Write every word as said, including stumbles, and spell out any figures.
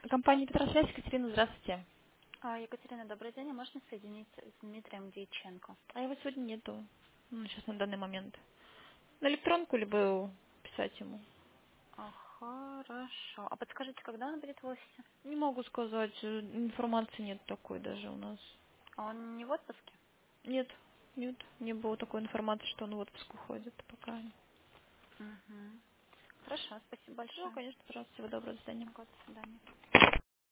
Компания Петросвязь, Екатерина, здравствуйте. А, Екатерина, добрый день. А можно соединить с Дмитрием Дьяченко? А его сегодня нету, ну, сейчас на данный момент. На электронку, либо писать ему. А, хорошо. А подскажите, когда он будет в офисе? Не могу сказать, э, информации нет такой даже у нас. А он не в отпуске? Нет, нет, не было такой информации, что он в отпуск уходит пока. Угу. Хорошо, спасибо Ну, большое. конечно, пожалуйста, всего доброго, до свидания. Ага, до свидания.